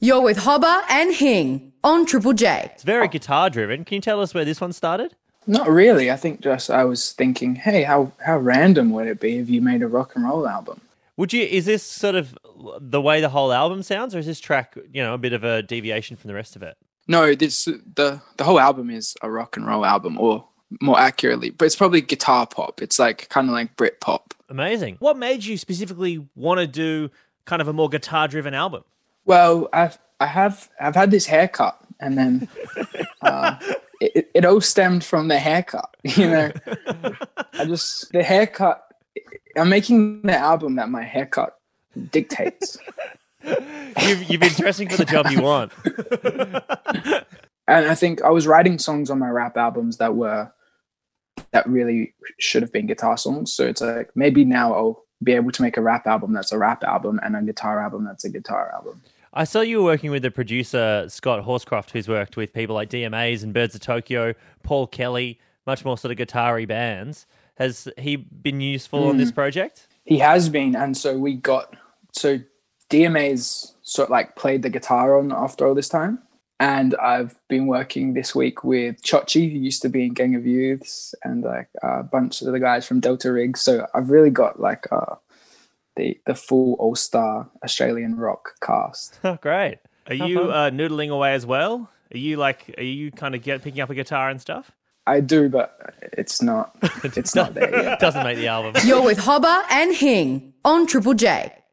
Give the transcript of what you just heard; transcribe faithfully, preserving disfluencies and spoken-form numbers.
You're with Hobber and Hing on Triple J. It's very guitar driven. Can you tell us where this one started? Not really. I think just I was thinking, hey, how, how random would it be if you made a rock and roll album? Would you? Is this sort of the way the whole album sounds, or is this track, you know, a bit of a deviation from the rest of it? No, this the the whole album is a rock and roll album, or more accurately, but it's probably guitar pop. It's like kind of like Brit pop. Amazing. What made you specifically want to do kind of a more guitar driven album? Well, I've I have I've had this haircut, and then uh, it it all stemmed from the haircut. You know, I just the haircut. I'm making the album that my haircut dictates. You've, you've been dressing for the job you want. And I think I was writing songs on my rap albums that were that really should have been guitar songs. So it's like maybe now I'll be able to make a rap album that's a rap album and a guitar album that's a guitar album. I saw you were working with the producer, Scott Horscroft, who's worked with people like D M As and Birds of Tokyo, Paul Kelly, much more sort of guitar-y bands. Has he been useful mm. on this project? He has been. And so we got... So D M A's sort of like played the guitar on after all this time. And I've been working this week with Chochi, who used to be in Gang of Youths, and like a bunch of the guys from Delta Rig. So I've really got like... Uh, The, the full all-star Australian rock cast. Oh, great. Are you uh, noodling away as well? Are you like, are you kind of get picking up a guitar and stuff? I do, but it's not, it's not there yet. Doesn't make the album. You're with Hobber and Hing on Triple J.